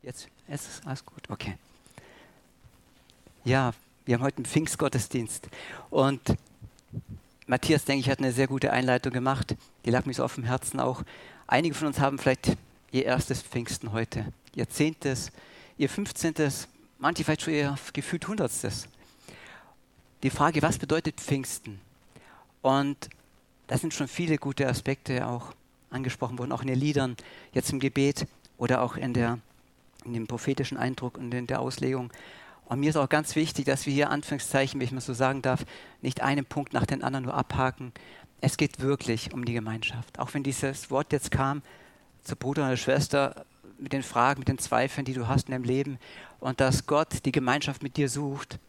Jetzt ist alles gut, okay. Ja, wir haben heute einen Pfingstgottesdienst und Matthias, denke ich, hat eine sehr gute Einleitung gemacht. Die lag mir so auf dem Herzen auch. Einige von uns haben vielleicht ihr erstes Pfingsten heute, ihr 10., ihr 15., manche vielleicht schon ihr gefühlt 100. Die Frage, was bedeutet Pfingsten? Und da sind schon viele gute Aspekte auch angesprochen worden, auch in den Liedern, jetzt im Gebet oder auch in dem prophetischen Eindruck und in der Auslegung. Und mir ist auch ganz wichtig, dass wir hier Anführungszeichen, wenn ich mal so sagen darf, nicht einen Punkt nach dem anderen nur abhaken. Es geht wirklich um die Gemeinschaft. Auch wenn dieses Wort jetzt kam, zu Bruder oder Schwester, mit den Fragen, mit den Zweifeln, die du hast in deinem Leben und dass Gott die Gemeinschaft mit dir sucht.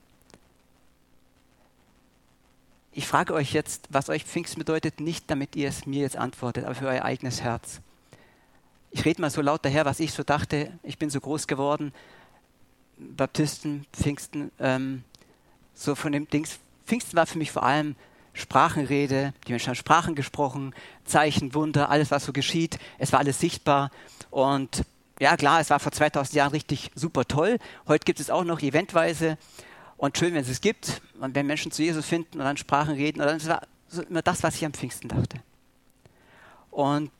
Ich frage euch jetzt, was euch Pfingsten bedeutet, nicht damit ihr es mir jetzt antwortet, aber für euer eigenes Herz. Ich rede mal so laut daher, was ich so dachte. Ich bin so groß geworden, Baptisten, Pfingsten, so von dem Dings. Pfingsten war für mich vor allem Sprachenrede, die Menschen haben Sprachen gesprochen, Zeichen, Wunder, alles, was so geschieht. Es war alles sichtbar und ja klar, es war vor 2000 Jahren richtig super toll. Heute gibt es auch noch eventweise und schön, wenn es es gibt und wenn Menschen zu Jesus finden und dann Sprachen reden. Und das war so immer das, was ich am Pfingsten dachte. Und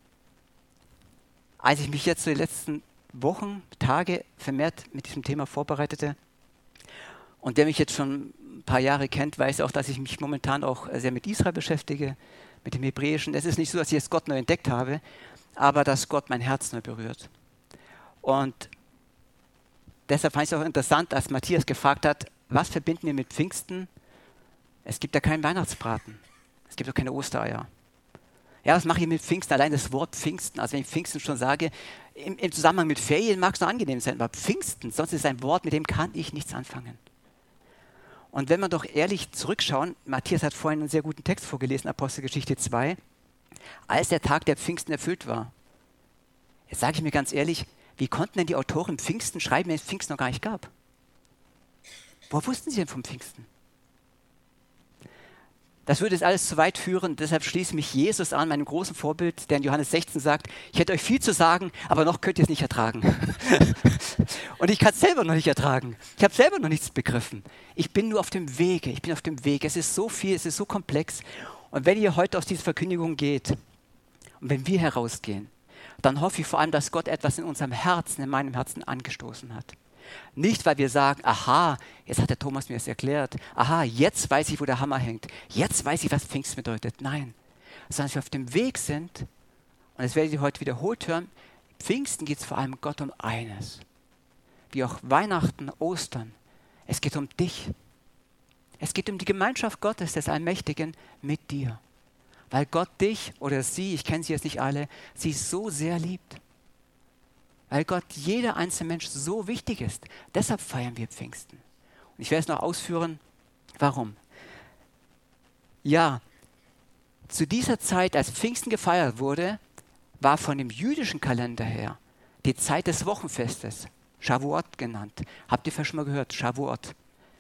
als ich mich jetzt so die letzten Wochen, Tage vermehrt mit diesem Thema vorbereitete und der mich jetzt schon ein paar Jahre kennt, weiß auch, dass ich mich momentan auch sehr mit Israel beschäftige, mit dem Hebräischen. Es ist nicht so, dass ich jetzt Gott neu entdeckt habe, aber dass Gott mein Herz neu berührt. Und deshalb fand ich es auch interessant, als Matthias gefragt hat, was verbinden wir mit Pfingsten? Es gibt ja keinen Weihnachtsbraten, es gibt auch keine Ostereier. Ja, was mache ich mit Pfingsten? Allein das Wort Pfingsten, also wenn ich Pfingsten schon sage, im Zusammenhang mit Ferien mag es noch angenehm sein, aber Pfingsten, sonst ist es ein Wort, mit dem kann ich nichts anfangen. Und wenn wir doch ehrlich zurückschauen, Matthias hat vorhin einen sehr guten Text vorgelesen, Apostelgeschichte 2, als der Tag der Pfingsten erfüllt war. Jetzt sage ich mir ganz ehrlich, wie konnten denn die Autoren Pfingsten schreiben, wenn es Pfingsten noch gar nicht gab? Woher wussten sie denn vom Pfingsten? Das würde es alles zu weit führen, deshalb schließe mich Jesus an, meinem großen Vorbild, der in Johannes 16 sagt, ich hätte euch viel zu sagen, aber noch könnt ihr es nicht ertragen. Und ich kann es selber noch nicht ertragen. Ich habe selber noch nichts begriffen. Ich bin nur auf dem Wege, Es ist so viel, es ist so komplex. Und wenn ihr heute aus dieser Verkündigung geht und wenn wir herausgehen, dann hoffe ich vor allem, dass Gott etwas in unserem Herzen, in meinem Herzen angestoßen hat. Nicht, weil wir sagen, aha, jetzt hat der Thomas mir das erklärt, aha, jetzt weiß ich, wo der Hammer hängt, jetzt weiß ich, was Pfingsten bedeutet. Nein, sondern dass wir auf dem Weg sind, und das werdet ihr heute wiederholt hören, Pfingsten geht es vor allem Gott um eines. Wie auch Weihnachten, Ostern, es geht um dich. Es geht um die Gemeinschaft Gottes, des Allmächtigen, mit dir. Weil Gott dich oder sie, ich kenne sie jetzt nicht alle, sie so sehr liebt. Weil Gott jeder einzelne Mensch so wichtig ist. Deshalb feiern wir Pfingsten. Und ich werde es noch ausführen, warum. Ja, zu dieser Zeit, als Pfingsten gefeiert wurde, war von dem jüdischen Kalender her die Zeit des Wochenfestes, Shavuot genannt. Habt ihr vielleicht schon mal gehört, Shavuot.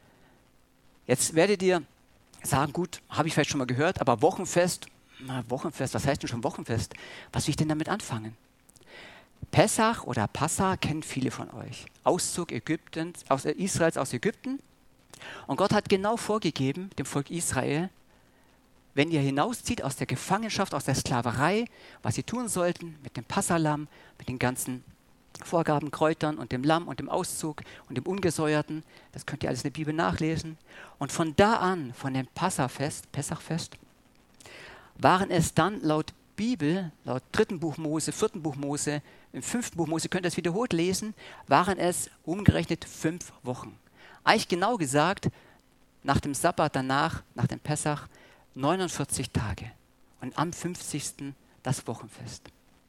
Jetzt werdet ihr sagen, gut, habe ich vielleicht schon mal gehört, aber Wochenfest, was heißt denn schon Wochenfest? Was will ich denn damit anfangen? Pessach oder Passa kennen viele von euch. Auszug Israels aus Ägypten. Und Gott hat genau vorgegeben, dem Volk Israel, wenn ihr hinauszieht aus der Gefangenschaft, aus der Sklaverei, was sie tun sollten mit dem Passalamm, mit den ganzen Vorgaben, Kräutern und dem Lamm und dem Auszug und dem Ungesäuerten. Das könnt ihr alles in der Bibel nachlesen. Und von da an, von dem Pessachfest, waren es dann laut Bibel, laut 3. Buch Mose, 4. Buch Mose, im 5. Buch Mose, könnt ihr das wiederholt lesen, waren es umgerechnet 5 Wochen. Eigentlich genau gesagt, nach dem Sabbat danach, nach dem Pessach, 49 Tage. Und am 50. das Wochenfest.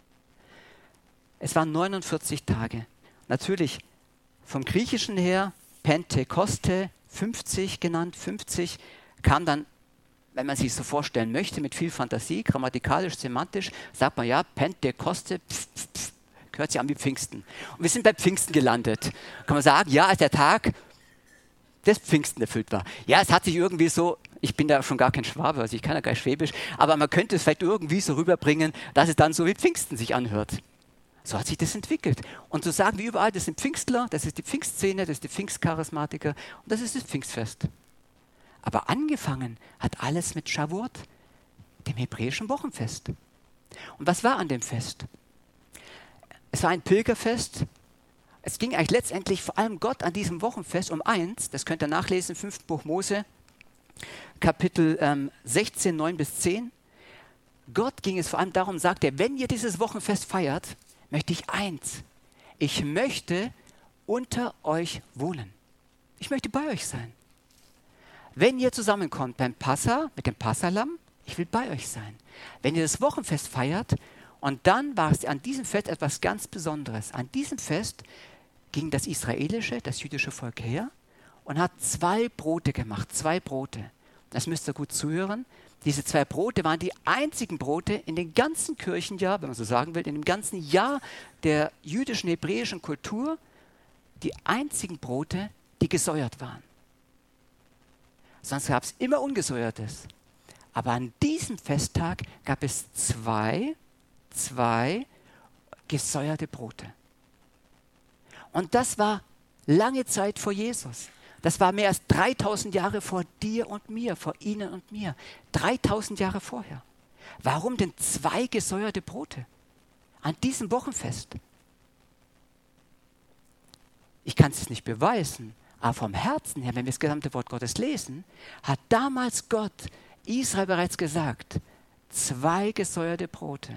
Es waren 49 Tage. Natürlich vom Griechischen her, Pentekoste, 50 genannt, 50, kam dann, wenn man sich so vorstellen möchte, mit viel Fantasie, grammatikalisch, semantisch, sagt man ja, Pentekoste, gehört sich an wie Pfingsten. Und wir sind bei Pfingsten gelandet. Kann man sagen, ja, als der Tag des Pfingsten erfüllt war. Ja, es hat sich irgendwie so, ich bin da schon gar kein Schwabe, also ich kann ja gar nicht Schwäbisch, aber man könnte es vielleicht irgendwie so rüberbringen, dass es dann so wie Pfingsten sich anhört. So hat sich das entwickelt. Und so sagen wir überall, das sind Pfingstler, das ist die Pfingstszene, das ist die Pfingstcharismatiker und das ist das Pfingstfest. Aber angefangen hat alles mit Shavuot, dem hebräischen Wochenfest. Und was war an dem Fest? Es war ein Pilgerfest. Es ging eigentlich letztendlich vor allem Gott an diesem Wochenfest um eins, das könnt ihr nachlesen im 5. Buch Mose, Kapitel 16, 9 bis 10. Gott ging es vor allem darum, sagt er, wenn ihr dieses Wochenfest feiert, möchte ich eins. Ich möchte unter euch wohnen. Ich möchte bei euch sein. Wenn ihr zusammenkommt beim Passa, mit dem Passalamm, ich will bei euch sein. Wenn ihr das Wochenfest feiert, und dann war es an diesem Fest etwas ganz Besonderes. An diesem Fest ging das israelische, das jüdische Volk her und hat 2 Brote gemacht, 2 Brote. Das müsst ihr gut zuhören. Diese 2 Brote waren die einzigen Brote in den ganzen Kirchenjahr, wenn man so sagen will, in dem ganzen Jahr der jüdischen, hebräischen Kultur, die einzigen Brote, die gesäuert waren. Sonst gab es immer Ungesäuertes. Aber an diesem Festtag gab es zwei gesäuerte Brote. Und das war lange Zeit vor Jesus. Das war mehr als 3000 Jahre vor dir und mir, vor Ihnen und mir. 3000 Jahre vorher. Warum denn 2 gesäuerte Brote? An diesem Wochenfest. Ich kann es nicht beweisen, aber vom Herzen her, wenn wir das gesamte Wort Gottes lesen, hat damals Gott Israel bereits gesagt, 2 gesäuerte Brote.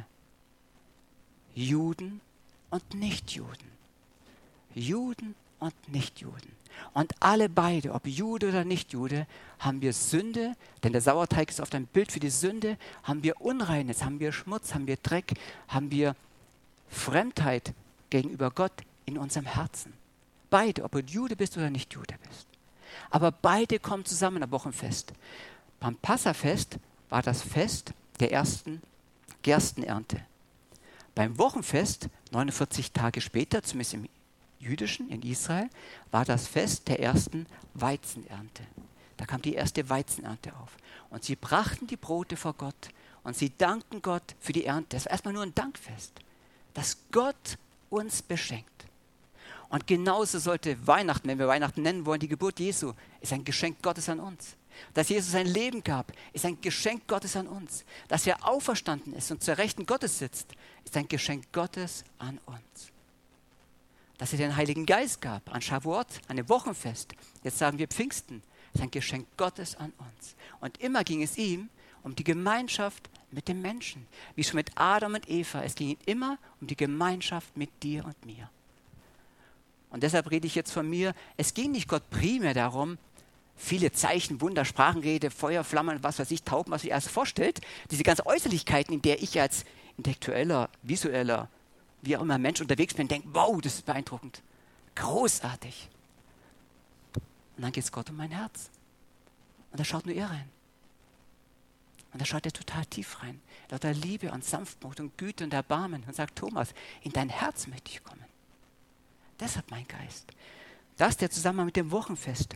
Juden und Nichtjuden. Juden und Nichtjuden. Und alle beide, ob Jude oder Nichtjude, haben wir Sünde, denn der Sauerteig ist oft ein Bild für die Sünde, haben wir Unreines, haben wir Schmutz, haben wir Dreck, haben wir Fremdheit gegenüber Gott in unserem Herzen. Beide, ob du Jude bist oder nicht Jude bist. Aber beide kommen zusammen am Wochenfest. Beim Passafest war das Fest der ersten Gerstenernte. Beim Wochenfest, 49 Tage später, zumindest im Jüdischen, in Israel, war das Fest der ersten Weizenernte. Da kam die erste Weizenernte auf. Und sie brachten die Brote vor Gott und sie dankten Gott für die Ernte. Das war erstmal nur ein Dankfest, dass Gott uns beschenkt. Und genauso sollte Weihnachten, wenn wir Weihnachten nennen wollen, die Geburt Jesu, ist ein Geschenk Gottes an uns. Dass Jesus sein Leben gab, ist ein Geschenk Gottes an uns. Dass er auferstanden ist und zur Rechten Gottes sitzt, ist ein Geschenk Gottes an uns. Dass er den Heiligen Geist gab, an Shavuot, an dem Wochenfest, jetzt sagen wir Pfingsten, ist ein Geschenk Gottes an uns. Und immer ging es ihm um die Gemeinschaft mit dem Menschen. Wie schon mit Adam und Eva, es ging ihm immer um die Gemeinschaft mit dir und mir. Und deshalb rede ich jetzt von mir, es ging nicht Gott primär darum, viele Zeichen, Wunder, Sprachenrede, Feuer, Flammen, was weiß ich, Tauben, was sich erst vorstellt, diese ganzen Äußerlichkeiten, in der ich als intellektueller, visueller, wie auch immer Mensch unterwegs bin, denke, wow, das ist beeindruckend, großartig. Und dann geht es Gott um mein Herz. Und da schaut nur er rein. Und da schaut er total tief rein. Lauter Liebe und Sanftmut und Güte und Erbarmen und sagt, Thomas, in dein Herz möchte ich kommen. Das hat mein Geist. Das ist der Zusammenhang mit dem Wochenfest.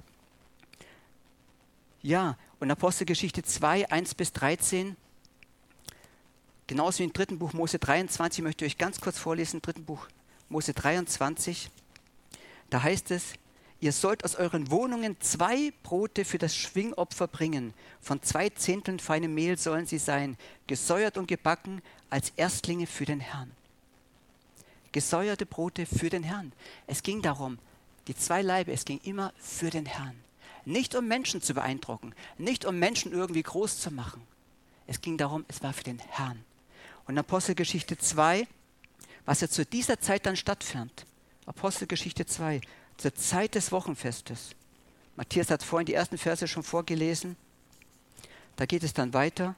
Ja, und Apostelgeschichte 2, 1 bis 13, genauso wie im 3. Buch Mose 23, möchte ich euch ganz kurz vorlesen, im 3. Buch Mose 23, da heißt es, ihr sollt aus euren Wohnungen 2 Brote für das Schwingopfer bringen, von 2 Zehnteln feinem Mehl sollen sie sein, gesäuert und gebacken als Erstlinge für den Herrn. Gesäuerte Brote für den Herrn. Es ging darum, die 2 Laibe, es ging immer für den Herrn. Nicht um Menschen zu beeindrucken, nicht um Menschen irgendwie groß zu machen. Es ging darum, es war für den Herrn. Und Apostelgeschichte 2, was ja zu dieser Zeit dann stattfand, Apostelgeschichte 2, zur Zeit des Wochenfestes. Matthias hat vorhin die ersten Verse schon vorgelesen. Da geht es dann weiter.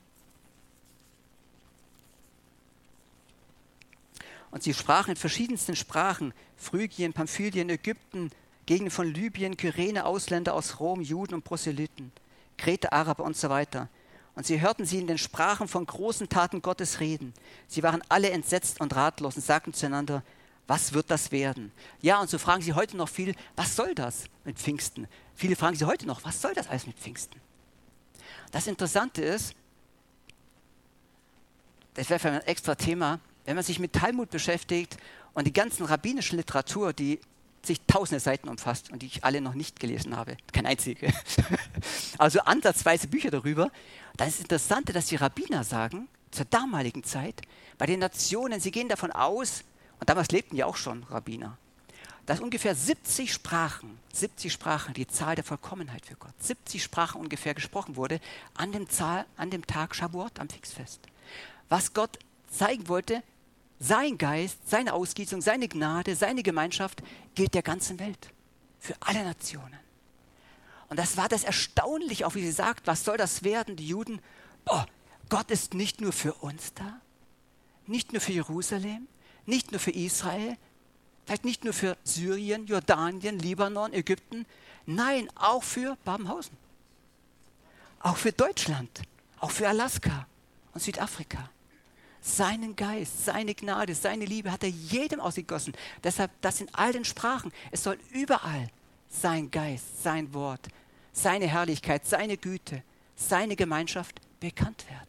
Und sie sprachen in verschiedensten Sprachen, Phrygien, Pamphylien, Ägypten, Gegenden von Libyen, Kyrene, Ausländer aus Rom, Juden und Proselyten, Kreter, Araber und so weiter. Und sie hörten sie in den Sprachen von großen Taten Gottes reden. Sie waren alle entsetzt und ratlos und sagten zueinander, was wird das werden? Ja, und so fragen sie heute noch viel, was soll das mit Pfingsten? Viele fragen sie heute noch, was soll das alles mit Pfingsten? Das Interessante ist, das wäre für ein extra Thema, wenn man sich mit Talmud beschäftigt Und die ganzen rabbinische Literatur, die sich tausende Seiten umfasst und die ich alle noch nicht gelesen habe. Kein einzige. Also ansatzweise Bücher darüber. Das ist interessant, dass die Rabbiner sagen, zur damaligen Zeit, bei den Nationen, sie gehen davon aus, und damals lebten ja auch schon Rabbiner, dass ungefähr 70 Sprachen, die Zahl der Vollkommenheit für Gott, 70 Sprachen ungefähr gesprochen wurde an dem Tag Shavuot, am Pfingstfest. Was Gott zeigen wollte, sein Geist, seine Ausgießung, seine Gnade, seine Gemeinschaft gilt der ganzen Welt, für alle Nationen. Und das war das Erstaunliche, auch wie sie sagt, was soll das werden, die Juden? Oh, Gott ist nicht nur für uns da, nicht nur für Jerusalem, nicht nur für Israel, vielleicht nicht nur für Syrien, Jordanien, Libanon, Ägypten, nein, auch für Babenhausen, auch für Deutschland, auch für Alaska und Südafrika. Seinen Geist, seine Gnade, seine Liebe hat er jedem ausgegossen. Deshalb, das in all den Sprachen, es soll überall sein Geist, sein Wort, seine Herrlichkeit, seine Güte, seine Gemeinschaft bekannt werden.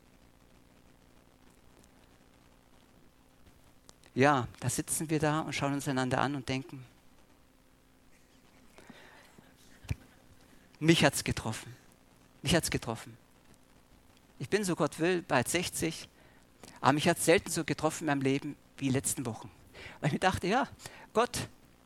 Ja, da sitzen wir da und schauen uns einander an und denken, mich hat's getroffen. Mich hat's getroffen. Ich bin, so Gott will, bald 60, aber mich hat es selten so getroffen in meinem Leben wie in den letzten Wochen. Weil ich mir dachte, ja, Gott,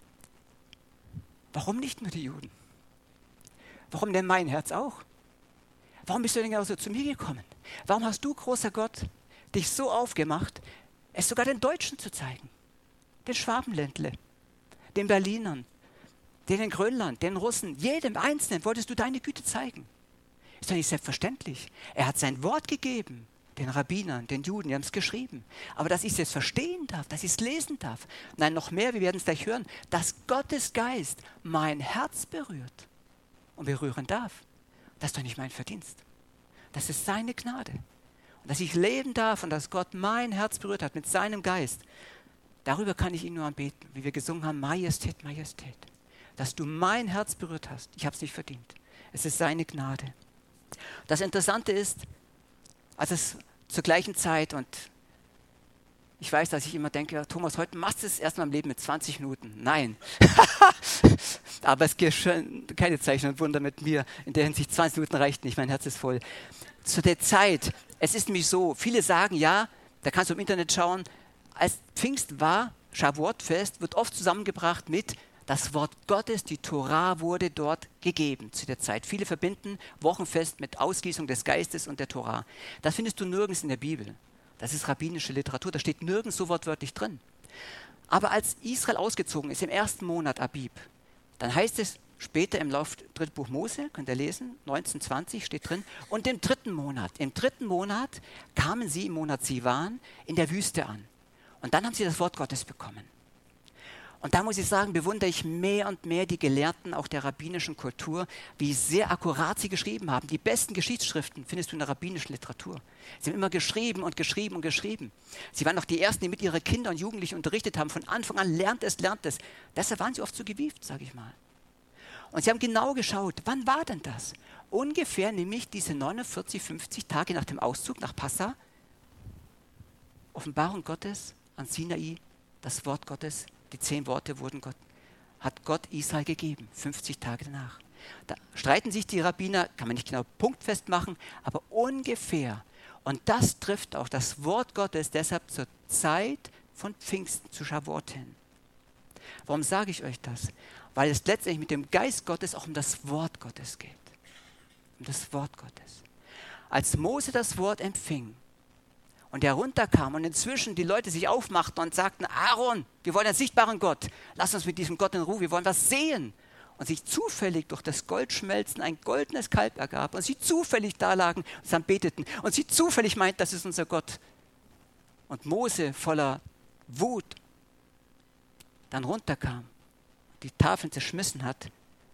warum nicht nur die Juden? Warum denn mein Herz auch? Warum bist du denn genauso zu mir gekommen? Warum hast du, großer Gott, dich so aufgemacht, es sogar den Deutschen zu zeigen? Den Schwabenländle, den Berlinern, den in Grönland, den Russen, jedem Einzelnen wolltest du deine Güte zeigen. Ist doch nicht selbstverständlich. Er hat sein Wort gegeben, den Rabbinern, den Juden, die haben es geschrieben. Aber dass ich es jetzt verstehen darf, dass ich es lesen darf, nein, noch mehr, wir werden es gleich hören, dass Gottes Geist mein Herz berührt und berühren darf, das ist doch nicht mein Verdienst. Das ist seine Gnade. Und dass ich leben darf und dass Gott mein Herz berührt hat mit seinem Geist, darüber kann ich ihn nur anbeten, wie wir gesungen haben, Majestät, Majestät. Dass du mein Herz berührt hast, ich habe es nicht verdient. Es ist seine Gnade. Das Interessante ist, als es zur gleichen Zeit, und ich weiß, dass ich immer denke, Thomas, heute machst du es erst mal im Leben mit 20 Minuten. Nein. Aber es gibt schon keine Zeichen und Wunder mit mir. In der Hinsicht 20 Minuten reicht nicht, mein Herz ist voll. Zu der Zeit, es ist nämlich so, viele sagen, ja, da kannst du im Internet schauen, als Pfingst war, Shavuot-Fest, wird oft zusammengebracht mit das Wort Gottes, die Tora wurde dort gegeben zu der Zeit. Viele verbinden Wochenfest mit Ausgießung des Geistes und der Tora. Das findest du nirgends in der Bibel. Das ist rabbinische Literatur, da steht nirgends so wortwörtlich drin. Aber als Israel ausgezogen ist, im ersten Monat Abib, dann heißt es später im Lauf des dritten Buch Mose, könnt ihr lesen, 1920 steht drin, und im dritten Monat kamen sie im Monat Sivan in der Wüste an. Und dann haben sie das Wort Gottes bekommen. Und da muss ich sagen, bewundere ich mehr und mehr die Gelehrten auch der rabbinischen Kultur, wie sehr akkurat sie geschrieben haben. Die besten Geschichtsschriften findest du in der rabbinischen Literatur. Sie haben immer geschrieben und geschrieben und geschrieben. Sie waren auch die Ersten, die mit ihren Kindern und Jugendlichen unterrichtet haben. Von Anfang an lernt es. Deshalb waren sie oft so gewieft, sage ich mal. Und sie haben genau geschaut, wann war denn das? Ungefähr nämlich diese 49, 50 Tage nach dem Auszug nach Passa. Offenbarung Gottes an Sinai, das Wort Gottes. Die 10 Worte hat Gott Israel gegeben, 50 Tage danach. Da streiten sich die Rabbiner, kann man nicht genau punktfest machen, aber ungefähr. Und das trifft auch das Wort Gottes deshalb zur Zeit von Pfingsten zu Shavuot hin. Warum sage ich euch das? Weil es letztendlich mit dem Geist Gottes auch um das Wort Gottes geht. Um das Wort Gottes. Als Mose das Wort empfing, und der runterkam und inzwischen die Leute sich aufmachten und sagten, Aaron, wir wollen einen sichtbaren Gott. Lass uns mit diesem Gott in Ruhe, wir wollen was sehen. Und sich zufällig durch das Goldschmelzen ein goldenes Kalb ergab und sie zufällig da lagen und zusammen beteten und sie zufällig meinten, das ist unser Gott. Und Mose voller Wut dann runterkam, die Tafeln zerschmissen hat,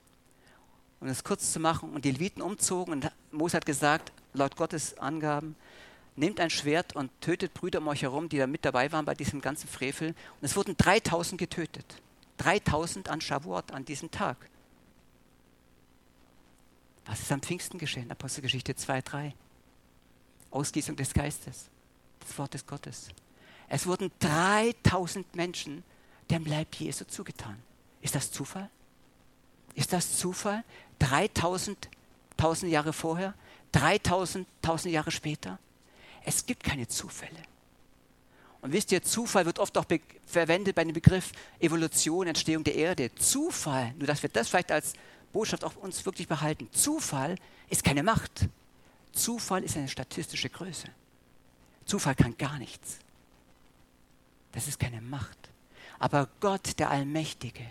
um es kurz zu machen, und die Leviten umzogen und Mose hat gesagt, laut Gottes Angaben, nehmt ein Schwert und tötet Brüder um euch herum, die da mit dabei waren bei diesem ganzen Frevel. Und es wurden 3000 getötet. 3000 an Shavuot, an diesem Tag. Was ist am Pfingsten geschehen? Apostelgeschichte 2,3. Ausgießung des Geistes, des Wortes Gottes. Es wurden 3000 Menschen dem Leib Jesu zugetan. Ist das Zufall? Ist das Zufall? 3000 Jahre vorher, 3000 Jahre später? Es gibt keine Zufälle. Und wisst ihr, Zufall wird oft auch verwendet bei dem Begriff Evolution, Entstehung der Erde. Zufall, nur dass wir das vielleicht als Botschaft auch uns wirklich behalten. Zufall ist keine Macht. Zufall ist eine statistische Größe. Zufall kann gar nichts. Das ist keine Macht. Aber Gott, der Allmächtige,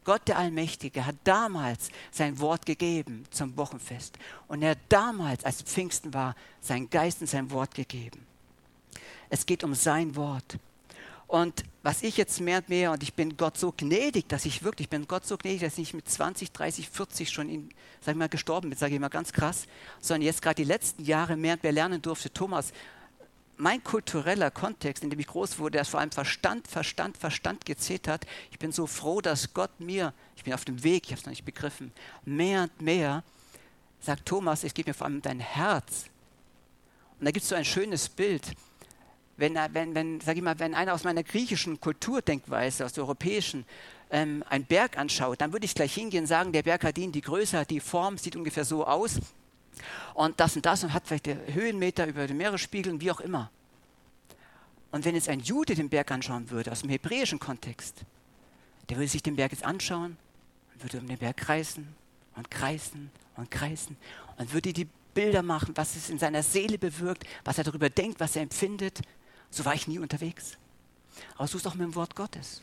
hat damals sein Wort gegeben zum Wochenfest. Und er hat damals, als Pfingsten war, seinen Geist und sein Wort gegeben. Es geht um sein Wort. Und was ich jetzt mehr und mehr, und ich bin Gott so gnädig, dass ich mit 20, 30, 40 schon gestorben bin, sage ich mal ganz krass, sondern jetzt gerade die letzten Jahre mehr und mehr lernen durfte. Thomas, mein kultureller Kontext, in dem ich groß wurde, der vor allem Verstand gezählt hat. Ich bin so froh, dass Gott mir, ich bin auf dem Weg, ich habe es noch nicht begriffen, mehr und mehr sagt, Thomas, es geht mir vor allem um dein Herz. Und da gibt es so ein schönes Bild. Wenn einer aus meiner griechischen Kulturdenkweise, aus der europäischen, einen Berg anschaut, dann würde ich gleich hingehen und sagen, der Berg hat die Größe, hat die Form, sieht ungefähr so aus und hat vielleicht Höhenmeter über den Meeresspiegel und wie auch immer. Und wenn jetzt ein Jude den Berg anschauen würde, aus dem hebräischen Kontext, der würde sich den Berg jetzt anschauen und würde um den Berg kreisen und kreisen und kreisen und würde die Bilder machen, was es in seiner Seele bewirkt, was er darüber denkt, was er empfindet. So war ich nie unterwegs. Aber so ist es auch mit dem Wort Gottes.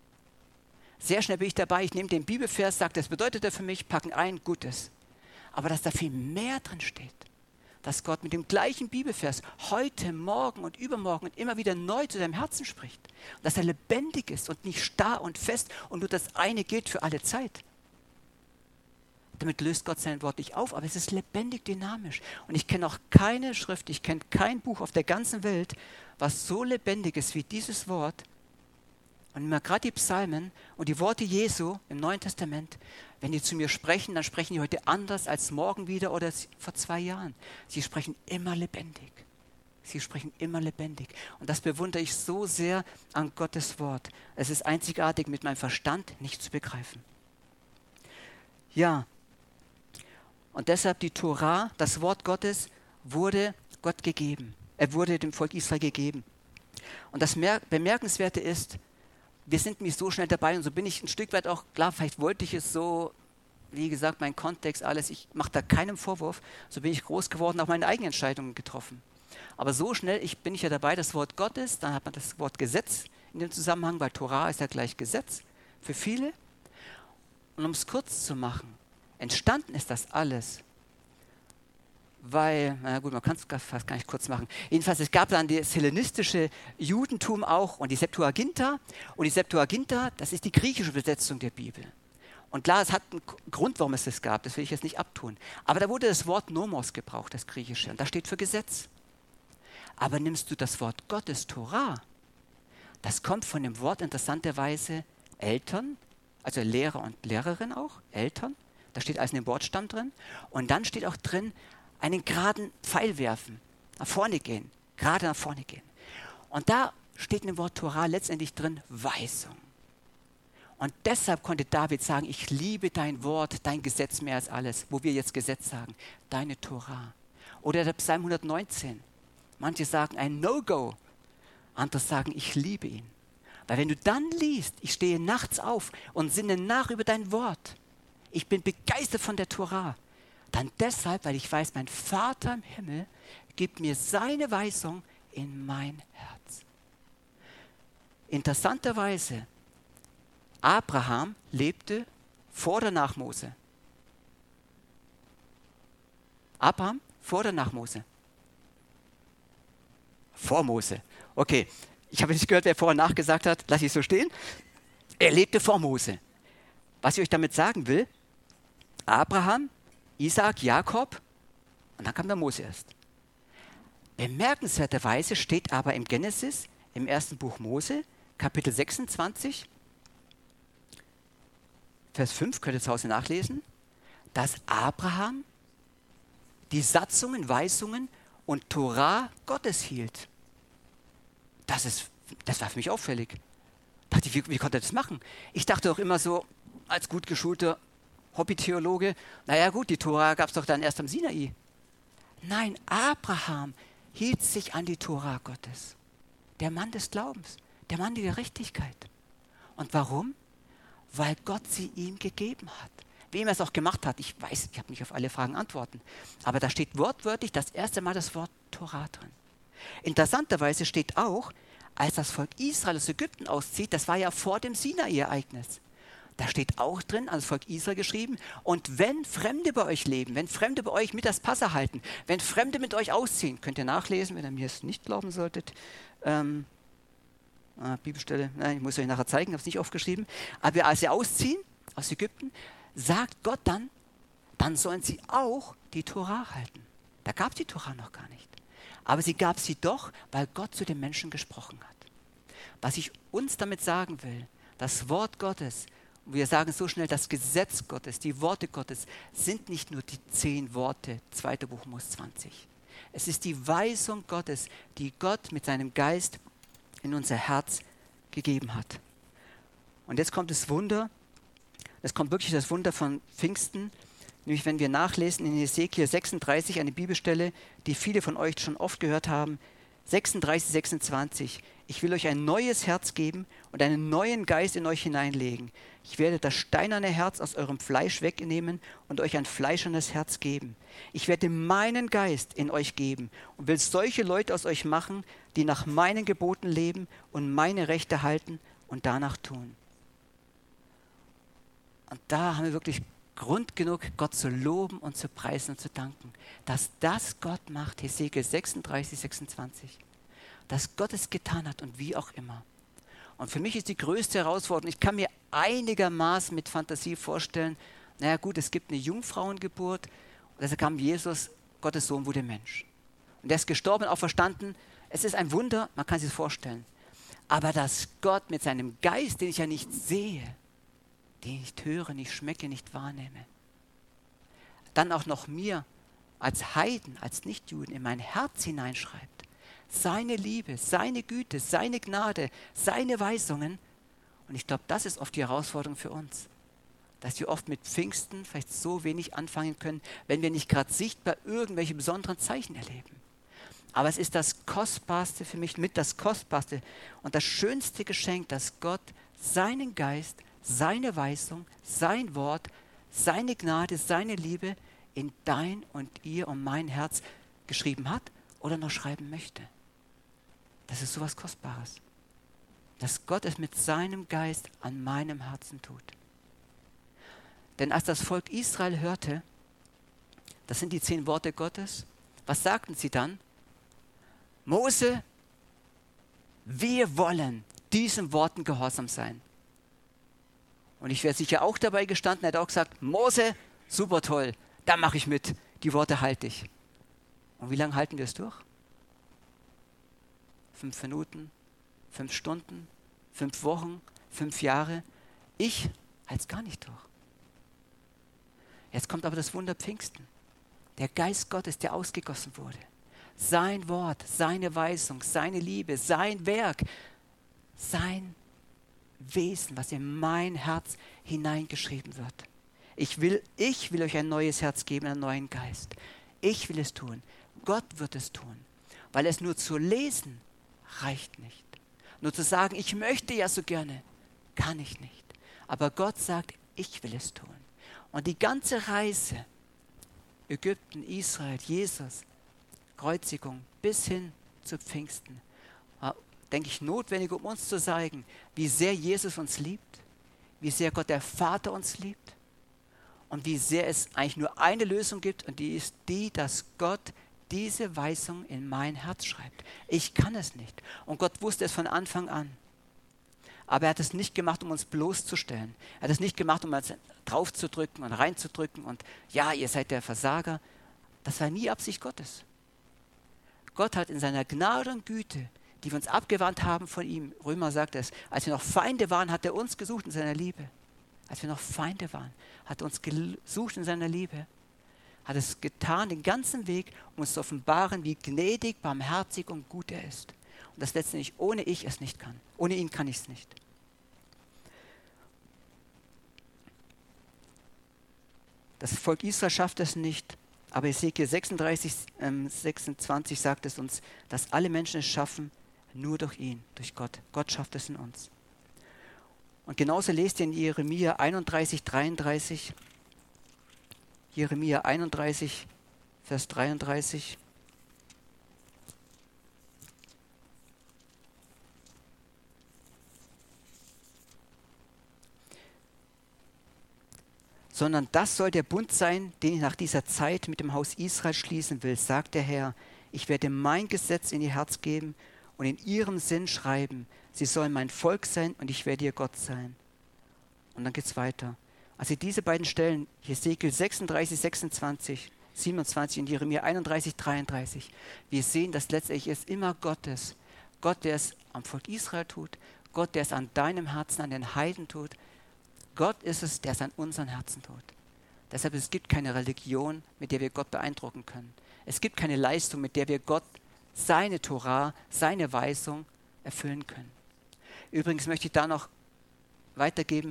Sehr schnell bin ich dabei, ich nehme den Bibelvers, sage, das bedeutet er für mich, packen ein, Gutes. Aber dass da viel mehr drin steht, dass Gott mit dem gleichen Bibelvers heute, morgen und übermorgen und immer wieder neu zu deinem Herzen spricht. Und dass er lebendig ist und nicht starr und fest und nur das eine gilt für alle Zeit. Damit löst Gott sein Wort nicht auf, aber es ist lebendig, dynamisch. Und ich kenne auch keine Schrift, ich kenne kein Buch auf der ganzen Welt, was so lebendig ist wie dieses Wort. Und immer gerade die Psalmen und die Worte Jesu im Neuen Testament, wenn die zu mir sprechen, dann sprechen die heute anders als morgen wieder oder vor 2 Jahren. Sie sprechen immer lebendig. Sie sprechen immer lebendig. Und das bewundere ich so sehr an Gottes Wort. Es ist einzigartig, mit meinem Verstand nicht zu begreifen. Ja, und deshalb die Torah, das Wort Gottes, wurde Gott gegeben. Er wurde dem Volk Israel gegeben. Und das Bemerkenswerte ist, wir sind nicht so schnell dabei und so bin ich ein Stück weit auch, klar, vielleicht wollte ich es so, wie gesagt, mein Kontext, alles, ich mache da keinen Vorwurf, so bin ich groß geworden, auch meine eigenen Entscheidungen getroffen. Aber so schnell bin ich ja dabei, das Wort Gottes, dann hat man das Wort Gesetz in dem Zusammenhang, weil Torah ist ja gleich Gesetz für viele. Und um es kurz zu machen, entstanden ist das alles, weil, na gut, man kann es fast gar nicht kurz machen. Jedenfalls, es gab dann das hellenistische Judentum auch und die Septuaginta. Und die Septuaginta, das ist die griechische Übersetzung der Bibel. Und klar, es hat einen Grund, warum es das gab, das will ich jetzt nicht abtun. Aber da wurde das Wort Nomos gebraucht, das Griechische, und das steht für Gesetz. Aber nimmst du das Wort Gottes, Torah, das kommt von dem Wort interessanterweise Eltern, also Lehrer und Lehrerin auch, Eltern, da steht alles in dem Wortstamm drin. Und dann steht auch drin, einen geraden Pfeil werfen, nach vorne gehen, gerade nach vorne gehen. Und da steht in dem Wort Torah letztendlich drin Weisung. Und deshalb konnte David sagen, ich liebe dein Wort, dein Gesetz mehr als alles, wo wir jetzt Gesetz sagen, deine Torah. Oder der Psalm 119. Manche sagen ein No-Go, andere sagen, ich liebe ihn. Weil wenn du dann liest, ich stehe nachts auf und sinne nach über dein Wort, ich bin begeistert von der Torah, dann deshalb, weil ich weiß, mein Vater im Himmel gibt mir seine Weisung in mein Herz. Interessanterweise, Abraham lebte vor oder nach Mose? Abraham vor oder nach Mose? Vor Mose. Okay, ich habe nicht gehört, wer vor und nach gesagt hat, lasse ich so stehen. Er lebte vor Mose. Was ich euch damit sagen will, Abraham, Isaak, Jakob und dann kam der Mose erst. Bemerkenswerterweise steht aber im Genesis, im ersten Buch Mose, Kapitel 26, Vers 5, könnt ihr zu Hause nachlesen, dass Abraham die Satzungen, Weisungen und Torah Gottes hielt. Das ist Das war für mich auffällig. Dachte ich, wie konnte er das machen? Ich dachte auch immer so, als gut geschulter Hobbytheologe, naja gut, die Tora gab es doch dann erst am Sinai. Nein, Abraham hielt sich an die Tora Gottes. Der Mann des Glaubens, der Mann der Gerechtigkeit. Und warum? Weil Gott sie ihm gegeben hat. Wem er es auch gemacht hat, ich weiß, ich habe nicht auf alle Fragen antworten. Aber da steht wortwörtlich das erste Mal das Wort Tora drin. Interessanterweise steht auch, als das Volk Israel aus Ägypten auszieht, das war ja vor dem Sinai-Ereignis. Da steht auch drin, an das Volk Israel geschrieben, und wenn Fremde bei euch leben, wenn Fremde bei euch mit das Passa halten, wenn Fremde mit euch ausziehen, könnt ihr nachlesen, wenn ihr mir es nicht glauben solltet, Bibelstelle, nein, ich muss euch nachher zeigen, ich habe es nicht aufgeschrieben, aber als sie ausziehen aus Ägypten, sagt Gott dann sollen sie auch die Tora halten. Da gab es die Tora noch gar nicht. Aber sie gab sie doch, weil Gott zu den Menschen gesprochen hat. Was ich uns damit sagen will, das Wort Gottes, wir sagen so schnell, das Gesetz Gottes, die Worte Gottes, sind nicht nur die 10 Worte, 2. Buch Mose 20. Es ist die Weisung Gottes, die Gott mit seinem Geist in unser Herz gegeben hat. Und jetzt kommt das Wunder, es kommt wirklich das Wunder von Pfingsten, nämlich wenn wir nachlesen in Hesekiel 36, eine Bibelstelle, die viele von euch schon oft gehört haben, 36, 26. Ich will euch ein neues Herz geben und einen neuen Geist in euch hineinlegen. Ich werde das steinerne Herz aus eurem Fleisch wegnehmen und euch ein fleischernes Herz geben. Ich werde meinen Geist in euch geben und will solche Leute aus euch machen, die nach meinen Geboten leben und meine Rechte halten und danach tun. Und da haben wir wirklich Grund genug, Gott zu loben und zu preisen und zu danken, dass das Gott macht, Hesekiel 36, 26, dass Gott es getan hat und wie auch immer. Und für mich ist die größte Herausforderung, ich kann mir einigermaßen mit Fantasie vorstellen, naja gut, es gibt eine Jungfrauengeburt und deshalb kam Jesus, Gottes Sohn wurde Mensch. Und er ist gestorben und auferstanden, es ist ein Wunder, man kann sich das vorstellen. Aber dass Gott mit seinem Geist, den ich ja nicht sehe, den ich nicht höre, nicht schmecke, nicht wahrnehme, dann auch noch mir als Heiden, als Nichtjuden in mein Herz hineinschreibt, seine Liebe, seine Güte, seine Gnade, seine Weisungen. Und ich glaube, das ist oft die Herausforderung für uns, dass wir oft mit Pfingsten vielleicht so wenig anfangen können, wenn wir nicht gerade sichtbar irgendwelche besonderen Zeichen erleben. Aber es ist das Kostbarste für mich, mit das Kostbarste und das schönste Geschenk, dass Gott seinen Geist, seine Weisung, sein Wort, seine Gnade, seine Liebe in dein und ihr und mein Herz geschrieben hat oder noch schreiben möchte. Das ist sowas Kostbares. Dass Gott es mit seinem Geist an meinem Herzen tut. Denn als das Volk Israel hörte, das sind die 10 Worte Gottes, was sagten sie dann? Mose, wir wollen diesen Worten gehorsam sein. Und ich wäre sicher auch dabei gestanden, er hat auch gesagt, Mose, super toll, da mache ich mit, die Worte halte ich. Und wie lange halten wir es durch? 5 Minuten, 5 Stunden, 5 Wochen, 5 Jahre. Ich halte es gar nicht durch. Jetzt kommt aber das Wunder Pfingsten. Der Geist Gottes, der ausgegossen wurde. Sein Wort, seine Weisung, seine Liebe, sein Werk, sein Wesen, was in mein Herz hineingeschrieben wird. Ich will euch ein neues Herz geben, einen neuen Geist. Ich will es tun. Gott wird es tun. Weil es nur zu lesen reicht nicht. Nur zu sagen, ich möchte ja so gerne, kann ich nicht. Aber Gott sagt, ich will es tun. Und die ganze Reise, Ägypten, Israel, Jesus, Kreuzigung bis hin zu Pfingsten, war, denke ich, notwendig, um uns zu zeigen, wie sehr Jesus uns liebt, wie sehr Gott der Vater uns liebt und wie sehr es eigentlich nur eine Lösung gibt und die ist die, dass Gott diese Weisung in mein Herz schreibt. Ich kann es nicht. Und Gott wusste es von Anfang an. Aber er hat es nicht gemacht, um uns bloßzustellen. Er hat es nicht gemacht, um uns draufzudrücken und reinzudrücken und ja, ihr seid der Versager. Das war nie Absicht Gottes. Gott hat in seiner Gnade und Güte, die wir uns abgewandt haben von ihm, Römer sagt es, als wir noch Feinde waren, hat er uns gesucht in seiner Liebe. Als wir noch Feinde waren, hat er uns gesucht in seiner Liebe. Hat es getan, den ganzen Weg, um uns zu offenbaren, wie gnädig, barmherzig und gut er ist. und dass letztendlich ohne ich es nicht kann. Ohne ihn kann ich es nicht. Das Volk Israel schafft es nicht, aber Hesekiel 36, 26 sagt es uns, dass alle Menschen es schaffen, nur durch ihn, durch Gott. Gott schafft es in uns. Und genauso lest ihr in Jeremia 31, 33, Jeremia 31, Vers 33. Sondern das soll der Bund sein, den ich nach dieser Zeit mit dem Haus Israel schließen will, sagt der Herr. Ich werde mein Gesetz in ihr Herz geben und in ihrem Sinn schreiben. Sie sollen mein Volk sein und ich werde ihr Gott sein. Und dann geht es weiter. Also diese beiden Stellen, Hesekiel 36, 26, 27 und Jeremia 31, 33, wir sehen, dass letztendlich es immer Gott ist. Gott, der es am Volk Israel tut, Gott, der es an deinem Herzen, an den Heiden tut. Gott ist es, der es an unseren Herzen tut. Deshalb es gibt keine Religion, mit der wir Gott beeindrucken können. Es gibt keine Leistung, mit der wir Gott seine Torah, seine Weisung erfüllen können. Übrigens möchte ich da noch weitergeben,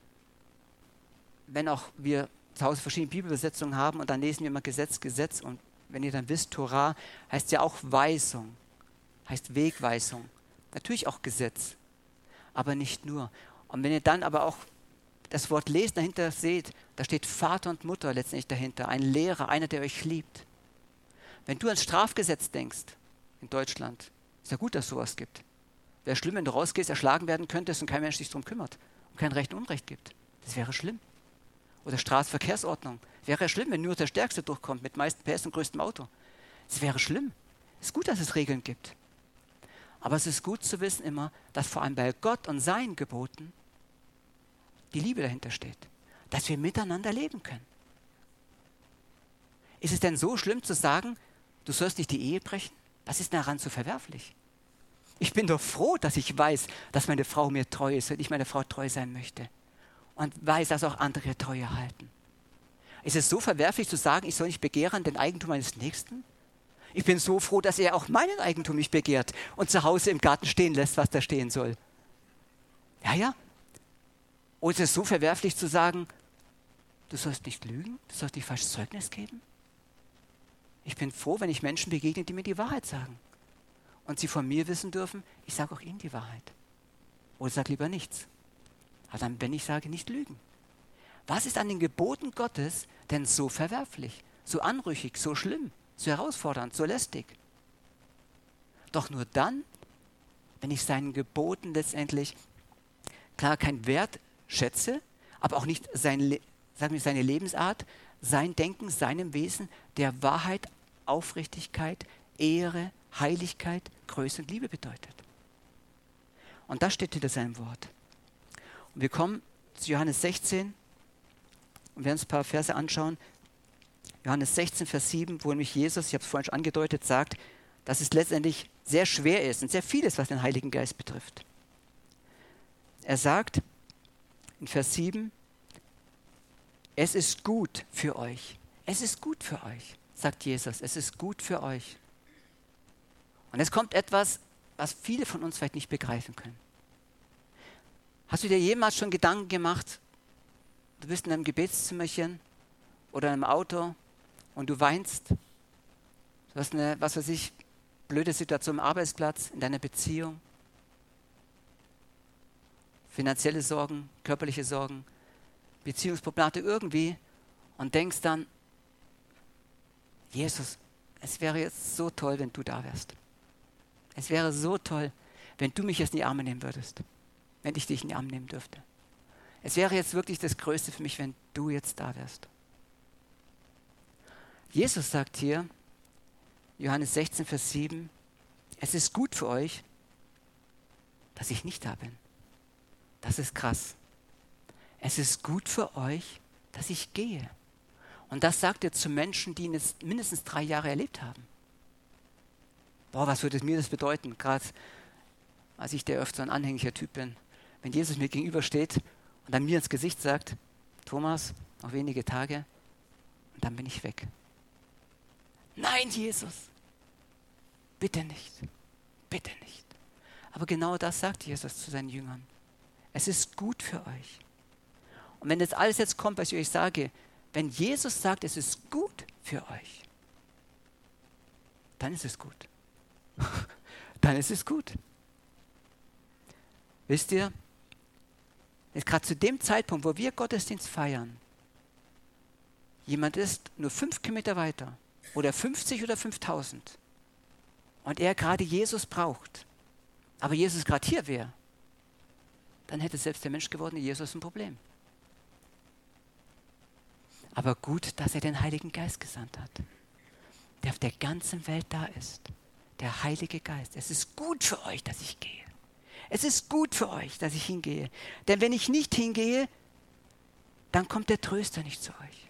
wenn auch wir zu Hause verschiedene Bibelübersetzungen haben und dann lesen wir immer Gesetz, Gesetz und wenn ihr dann wisst, Torah heißt ja auch Weisung, heißt Wegweisung. Natürlich auch Gesetz, aber nicht nur. Und wenn ihr dann aber auch das Wort lesen dahinter seht, da steht Vater und Mutter letztendlich dahinter, ein Lehrer, einer, der euch liebt. Wenn du ans Strafgesetz denkst in Deutschland, ist ja gut, dass es sowas gibt. Wäre schlimm, wenn du rausgehst, erschlagen werden könntest und kein Mensch sich darum kümmert und kein Recht und Unrecht gibt. Das wäre schlimm. Oder Straßenverkehrsordnung. Wäre schlimm, wenn nur der Stärkste durchkommt mit meisten PS und größtem Auto. Das wäre schlimm. Es ist gut, dass es Regeln gibt. Aber es ist gut zu wissen immer, dass vor allem bei Gott und seinen Geboten die Liebe dahinter steht. Dass wir miteinander leben können. Ist es denn so schlimm zu sagen, du sollst nicht die Ehe brechen? Was ist daran so verwerflich? Ich bin doch froh, dass ich weiß, dass meine Frau mir treu ist und ich meiner Frau treu sein möchte. Und weiß, dass auch andere Treue halten. Ist es so verwerflich zu sagen, ich soll nicht begehren den Eigentum meines Nächsten? Ich bin so froh, dass er auch meinen Eigentum nicht begehrt und zu Hause im Garten stehen lässt, was da stehen soll. Ja. Oder ist es so verwerflich zu sagen, du sollst nicht lügen, du sollst nicht falsches Zeugnis geben? Ich bin froh, wenn ich Menschen begegne, die mir die Wahrheit sagen. Und sie von mir wissen dürfen, ich sage auch ihnen die Wahrheit. Oder sag lieber nichts. Aber dann, wenn ich sage, nicht lügen. Was ist an den Geboten Gottes denn so verwerflich, so anrüchig, so schlimm, so herausfordernd, so lästig? Doch nur dann, wenn ich seinen Geboten letztendlich, klar, keinen Wert schätze, aber auch nicht seine Lebensart, sein Denken, seinem Wesen, der Wahrheit, Aufrichtigkeit, Ehre, Heiligkeit, Größe und Liebe bedeutet. Und das steht hinter seinem Wort. Und wir kommen zu Johannes 16 und werden uns ein paar Verse anschauen. Johannes 16, Vers 7, wo nämlich Jesus, ich habe es vorhin schon angedeutet, sagt, dass es letztendlich sehr schwer ist und sehr vieles, was den Heiligen Geist betrifft. Er sagt in Vers 7, es ist gut für euch. Es ist gut für euch, sagt Jesus. Es ist gut für euch. Und es kommt etwas, was viele von uns vielleicht nicht begreifen können. Hast du dir jemals schon Gedanken gemacht, du bist in einem Gebetszimmerchen oder in einem Auto und du weinst? Du hast eine, was weiß ich, blöde Situation am Arbeitsplatz, in deiner Beziehung. Finanzielle Sorgen, körperliche Sorgen, Beziehungsprobleme irgendwie und denkst dann, Jesus, es wäre jetzt so toll, wenn du da wärst. Es wäre so toll, wenn du mich jetzt in die Arme nehmen würdest, wenn ich dich in die Arme nehmen dürfte. Es wäre jetzt wirklich das Größte für mich, wenn du jetzt da wärst. Jesus sagt hier, Johannes 16, Vers 7, es ist gut für euch, dass ich nicht da bin. Das ist krass. Es ist gut für euch, dass ich gehe. Und das sagt er zu Menschen, die ihn jetzt mindestens 3 Jahre erlebt haben. Boah, was würde mir das bedeuten? Gerade als ich der öfter ein anhänglicher Typ bin. Wenn Jesus mir gegenübersteht und dann mir ins Gesicht sagt, Thomas, noch wenige Tage und dann bin ich weg. Nein, Jesus, bitte nicht, bitte nicht. Aber genau das sagt Jesus zu seinen Jüngern. Es ist gut für euch. Und wenn das alles jetzt kommt, was ich euch sage, wenn Jesus sagt, es ist gut für euch, dann ist es gut. Dann ist es gut. Wisst ihr, jetzt gerade zu dem Zeitpunkt, wo wir Gottesdienst feiern, jemand ist nur 5 Kilometer weiter oder 50 oder 5000 und er gerade Jesus braucht, aber Jesus gerade hier wäre, dann hätte selbst der menschgewordene Jesus ein Problem. Aber gut, dass er den Heiligen Geist gesandt hat, der auf der ganzen Welt da ist. Der Heilige Geist. Es ist gut für euch, dass ich gehe. Es ist gut für euch, dass ich hingehe. Denn wenn ich nicht hingehe, dann kommt der Tröster nicht zu euch.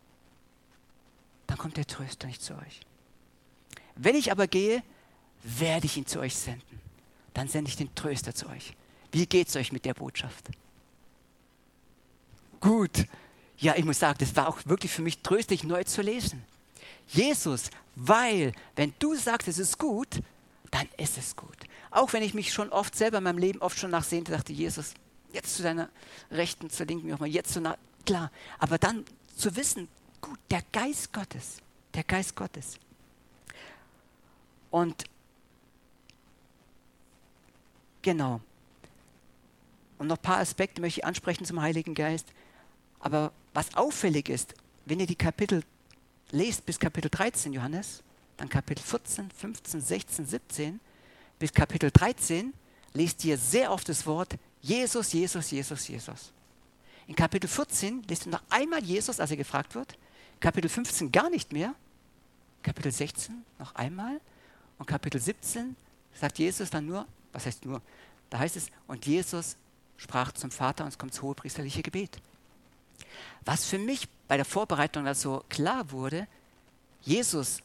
Dann kommt der Tröster nicht zu euch. Wenn ich aber gehe, werde ich ihn zu euch senden. Dann sende ich den Tröster zu euch. Wie geht es euch mit der Botschaft? Gut. Ja, ich muss sagen, das war auch wirklich für mich tröstlich, neu zu lesen. Jesus, weil, wenn du sagst, es ist gut, dann ist es gut. Auch wenn ich mich schon oft selber in meinem Leben oft schon nachsehnte, dachte Jesus, jetzt zu deiner Rechten, zur Linken, wie auch immer, jetzt zu nah, klar. Aber dann zu wissen, gut, der Geist Gottes. Und genau. Und noch ein paar Aspekte möchte ich ansprechen zum Heiligen Geist. Aber was auffällig ist, wenn ihr die Kapitel lest bis Kapitel 13 Johannes, dann Kapitel 14, 15, 16, 17, bis Kapitel 13 lest ihr sehr oft das Wort Jesus, Jesus, Jesus, Jesus. In Kapitel 14 lest ihr noch einmal Jesus, als er gefragt wird. Kapitel 15 gar nicht mehr. Kapitel 16 noch einmal. Und Kapitel 17 sagt Jesus dann nur, was heißt nur? Da heißt es, und Jesus sprach zum Vater und es kommt das hohepriesterliche Gebet. Was für mich bei der Vorbereitung so klar wurde, Jesus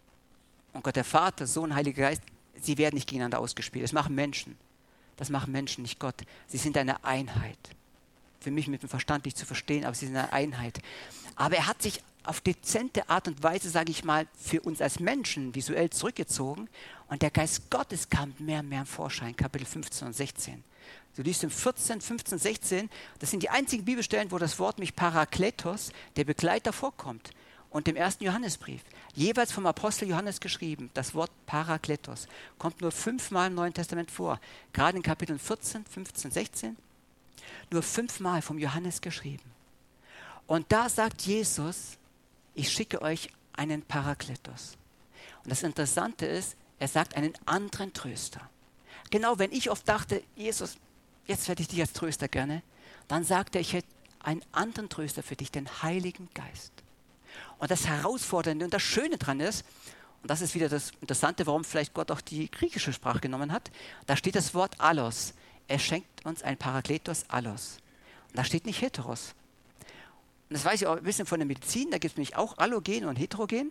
und Gott der Vater, Sohn, Heiliger Geist, sie werden nicht gegeneinander ausgespielt. Das machen Menschen. Das machen Menschen, nicht Gott. Sie sind eine Einheit. Für mich mit dem Verstand nicht zu verstehen, aber sie sind eine Einheit. Aber er hat sich auf dezente Art und Weise, sage ich mal, für uns als Menschen visuell zurückgezogen und der Geist Gottes kam mehr und mehr im Vorschein, Kapitel 15 und 16. Du liest in 14, 15, 16, das sind die einzigen Bibelstellen, wo das Wort mich Parakletos, der Begleiter, vorkommt. Und im 1. Johannesbrief, jeweils vom Apostel Johannes geschrieben, das Wort Parakletos, kommt nur 5-mal im Neuen Testament vor. Gerade in Kapiteln 14, 15, 16, nur 5-mal vom Johannes geschrieben. Und da sagt Jesus, ich schicke euch einen Parakletos. Und das Interessante ist, er sagt einen anderen Tröster. Genau, wenn ich oft dachte, Jesus, jetzt hätte ich dich als Tröster gerne, dann sagt er, ich hätte einen anderen Tröster für dich, den Heiligen Geist. Und das Herausfordernde und das Schöne dran ist, und das ist wieder das Interessante, warum vielleicht Gott auch die griechische Sprache genommen hat, da steht das Wort Allos. Er schenkt uns ein Parakletos Allos. Und da steht nicht Heteros. Und das weiß ich auch ein bisschen von der Medizin, da gibt es nämlich auch Allogen und Heterogen.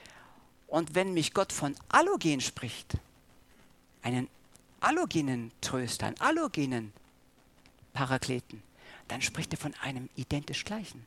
Und wenn mich Gott von Allogen spricht, einen allogenen Tröster, einen allogenen Parakleten, dann spricht er von einem identisch gleichen.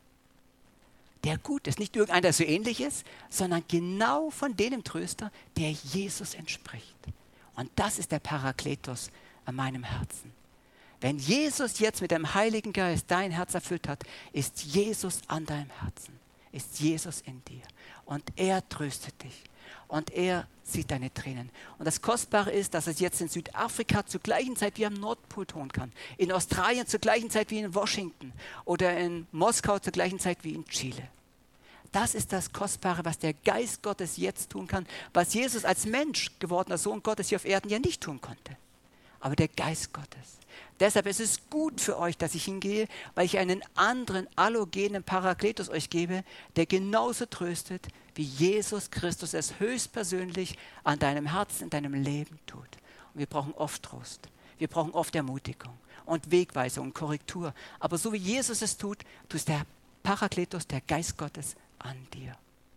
Der gut ist, nicht irgendeiner, der so ähnlich ist, sondern genau von dem Tröster, der Jesus entspricht. Und das ist der Parakletos an meinem Herzen. Wenn Jesus jetzt mit dem Heiligen Geist dein Herz erfüllt hat, ist Jesus an deinem Herzen, ist Jesus in dir. Und er tröstet dich. Und er sieht deine Tränen. Und das Kostbare ist, dass es jetzt in Südafrika zur gleichen Zeit wie am Nordpol tun kann. In Australien zur gleichen Zeit wie in Washington. Oder in Moskau zur gleichen Zeit wie in Chile. Das ist das Kostbare, was der Geist Gottes jetzt tun kann. Was Jesus als Mensch gewordener Sohn Gottes hier auf Erden ja nicht tun konnte. Aber der Geist Gottes. Deshalb ist es gut für euch, dass ich hingehe, weil ich einen anderen allogenen Parakletos euch gebe, der genauso tröstet, wie Jesus Christus es höchstpersönlich an deinem Herzen, in deinem Leben tut. Und wir brauchen oft Trost. Wir brauchen oft Ermutigung und Wegweisung und Korrektur. Aber so wie Jesus es tut, tut der Parakletos, der Geist Gottes, an dir.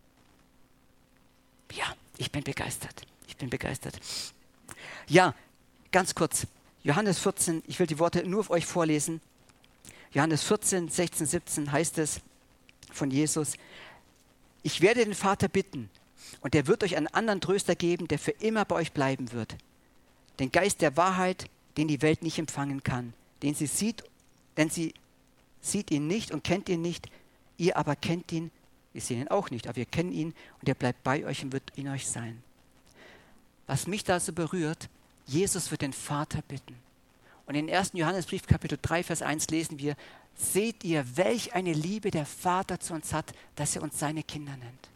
Ja, ich bin begeistert. Ich bin begeistert. Ja, ganz kurz. Johannes 14, ich will die Worte nur auf euch vorlesen. Johannes 14, 16, 17 heißt es von Jesus, ich werde den Vater bitten und er wird euch einen anderen Tröster geben, der für immer bei euch bleiben wird. den Geist der Wahrheit, den die Welt nicht empfangen kann, den sie sieht, denn sie sieht ihn nicht und kennt ihn nicht, ihr aber kennt ihn, wir sehen ihn auch nicht, aber wir kennen ihn und er bleibt bei euch und wird in euch sein. Was mich da so berührt, Jesus wird den Vater bitten. Und in 1. Johannesbrief, Kapitel 3, Vers 1 lesen wir, seht ihr, welch eine Liebe der Vater zu uns hat, dass er uns seine Kinder nennt.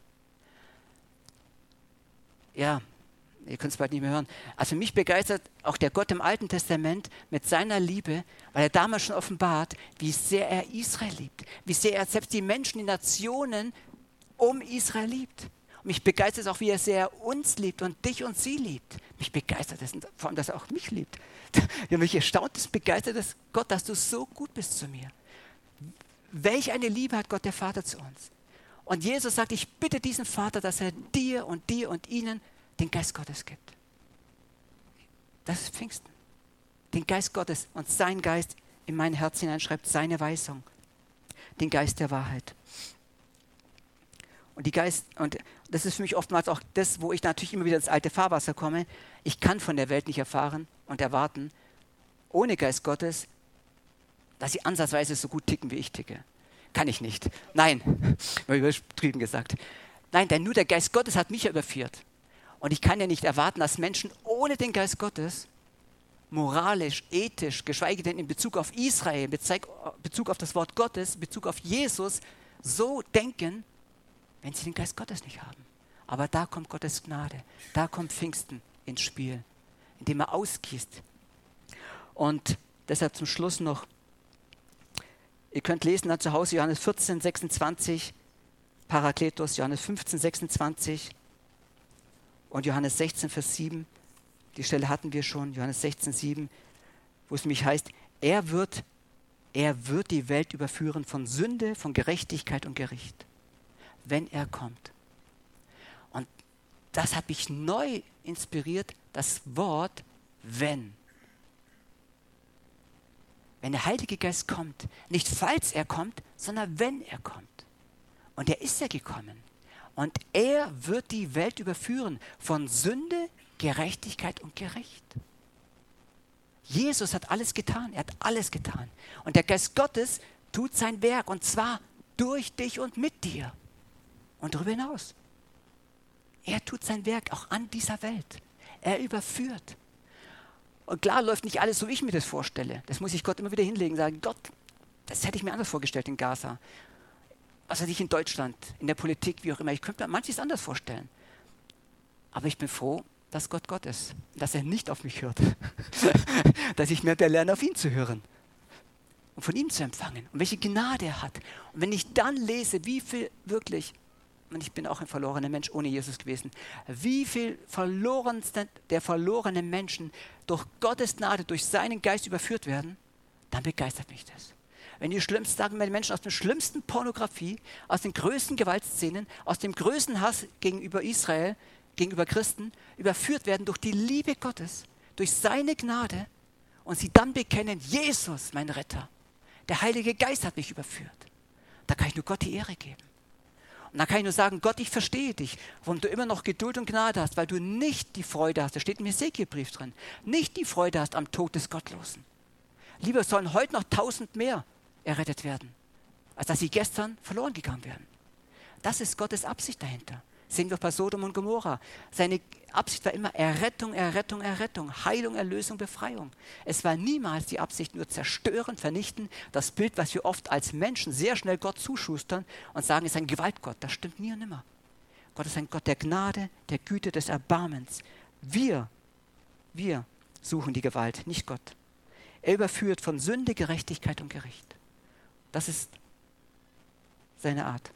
Ja, ihr könnt es bald nicht mehr hören. Also mich begeistert auch der Gott im Alten Testament mit seiner Liebe, weil er damals schon offenbart, wie sehr er Israel liebt, wie sehr er selbst die Menschen, die Nationen um Israel liebt. Und mich begeistert es auch, wie er sehr uns liebt und dich und sie liebt. Mich begeistert es, vor allem, dass er auch mich liebt. Ja, mich erstaunt es, begeistert es, Gott, dass du so gut bist zu mir. Welch eine Liebe hat Gott der Vater zu uns. Und Jesus sagt, ich bitte diesen Vater, dass er dir und ihnen den Geist Gottes gibt. Das ist Pfingsten. Den Geist Gottes und sein Geist in mein Herz hineinschreibt, seine Weisung. Den Geist der Wahrheit. Und das ist für mich oftmals auch das, wo ich natürlich immer wieder ins alte Fahrwasser komme. Ich kann von der Welt nicht erfahren und erwarten, ohne Geist Gottes, dass sie ansatzweise so gut ticken, wie ich ticke. Kann ich nicht. Nein, mal übertrieben gesagt. Nein, denn nur der Geist Gottes hat mich ja überführt. Und ich kann ja nicht erwarten, dass Menschen ohne den Geist Gottes moralisch, ethisch, geschweige denn in Bezug auf Israel, in Bezug auf das Wort Gottes, in Bezug auf Jesus, so denken, wenn sie den Geist Gottes nicht haben. Aber da kommt Gottes Gnade, da kommt Pfingsten ins Spiel, indem er ausgießt. Und deshalb zum Schluss noch, ihr könnt lesen dann zu Hause Johannes 14, 26, Parakletos, Johannes 15, 26 und Johannes 16, Vers 7. Die Stelle hatten wir schon, Johannes 16, 7, wo es nämlich heißt, er wird die Welt überführen von Sünde, von Gerechtigkeit und Gericht, wenn er kommt. Und das hat mich neu inspiriert, das Wort wenn. Wenn der Heilige Geist kommt, nicht falls er kommt, sondern wenn er kommt. Und er ist ja gekommen. Und er wird die Welt überführen von Sünde, Gerechtigkeit und Gericht. Jesus hat alles getan, er hat alles getan. Und der Geist Gottes tut sein Werk und zwar durch dich und mit dir. Und darüber hinaus. Er tut sein Werk auch an dieser Welt. Er überführt. Und klar läuft nicht alles so, wie ich mir das vorstelle. Das muss ich Gott immer wieder hinlegen und sagen, Gott, das hätte ich mir anders vorgestellt in Gaza. Was weiß ich, in Deutschland, in der Politik, wie auch immer. Ich könnte mir manches anders vorstellen. Aber ich bin froh, dass Gott Gott ist. Dass er nicht auf mich hört. Dass ich mehr lerne, auf ihn zu hören. Und von ihm zu empfangen. Und welche Gnade er hat. Und wenn ich dann lese, wie viel wirklich, und ich bin auch ein verlorener Mensch ohne Jesus gewesen, wie viel der verlorenen Menschen durch Gottes Gnade, durch seinen Geist überführt werden, dann begeistert mich das. Wenn die schlimmsten, sagen wir, die Menschen aus der schlimmsten Pornografie, aus den größten Gewaltszenen, aus dem größten Hass gegenüber Israel, gegenüber Christen, überführt werden durch die Liebe Gottes, durch seine Gnade und sie dann bekennen, Jesus, mein Retter, der Heilige Geist hat mich überführt. Da kann ich nur Gott die Ehre geben. Und dann kann ich nur sagen, Gott, ich verstehe dich, warum du immer noch Geduld und Gnade hast, weil du nicht die Freude hast, da steht im Hesekiel-Brief drin, nicht die Freude hast am Tod des Gottlosen. Lieber sollen heute noch 1000 mehr errettet werden, als dass sie gestern verloren gegangen wären. Das ist Gottes Absicht dahinter. Sehen wir bei Sodom und Gomorra. Seine Absicht war immer Errettung, Errettung, Errettung, Heilung, Erlösung, Befreiung. Es war niemals die Absicht, nur zerstören, vernichten. Das Bild, was wir oft als Menschen sehr schnell Gott zuschustern und sagen, ist ein Gewaltgott. Das stimmt nie und nimmer. Gott ist ein Gott der Gnade, der Güte, des Erbarmens. Wir suchen die Gewalt, nicht Gott. Er überführt von Sünde, Gerechtigkeit und Gericht. Das ist seine Art.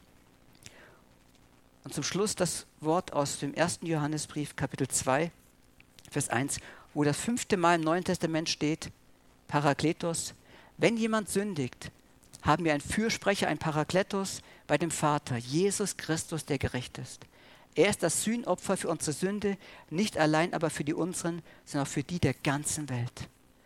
Und zum Schluss das Wort aus dem 1. Johannesbrief, Kapitel 2, Vers 1, wo das 5. Mal im Neuen Testament steht, Parakletos, wenn jemand sündigt, haben wir einen Fürsprecher, einen Parakletos bei dem Vater, Jesus Christus, der gerecht ist. Er ist das Sühnopfer für unsere Sünde, nicht allein aber für die unseren, sondern auch für die der ganzen Welt.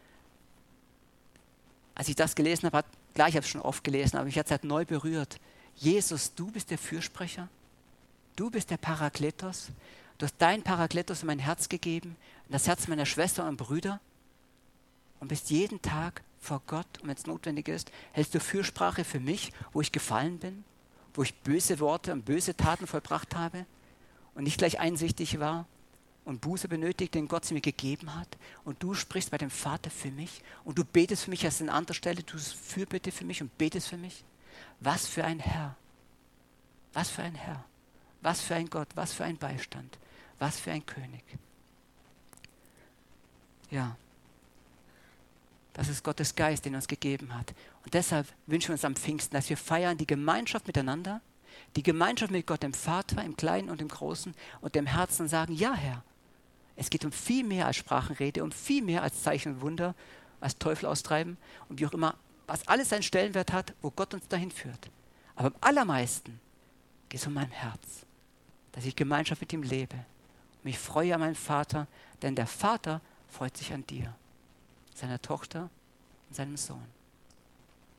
Als ich das gelesen habe, klar, ich habe es schon oft gelesen, aber mich hat es halt neu berührt. Jesus, du bist der Fürsprecher. Du bist der Parakletos. Du hast deinen Parakletos in mein Herz gegeben, in das Herz meiner Schwestern und Brüder und bist jeden Tag vor Gott, und wenn es notwendig ist, hältst du Fürsprache für mich, wo ich gefallen bin, wo ich böse Worte und böse Taten vollbracht habe und nicht gleich einsichtig war und Buße benötigt, den Gott sie mir gegeben hat. Und du sprichst bei dem Vater für mich und du betest für mich erst an anderer Stelle, du Fürbitte für mich und betest für mich. Was für ein Herr, was für ein Herr, was für ein Gott, was für ein Beistand, was für ein König. Ja, das ist Gottes Geist, den er uns gegeben hat. Und deshalb wünschen wir uns am Pfingsten, dass wir feiern die Gemeinschaft miteinander, die Gemeinschaft mit Gott, dem Vater, im Kleinen und im Großen und dem Herzen und sagen, ja Herr, es geht um viel mehr als Sprachenrede, um viel mehr als Zeichen und Wunder, als Teufel austreiben und wie auch immer, was alles seinen Stellenwert hat, wo Gott uns dahin führt. Aber am allermeisten geht es um mein Herz, dass ich Gemeinschaft mit ihm lebe und mich freue an meinem Vater, denn der Vater freut sich an dir, seiner Tochter und seinem Sohn.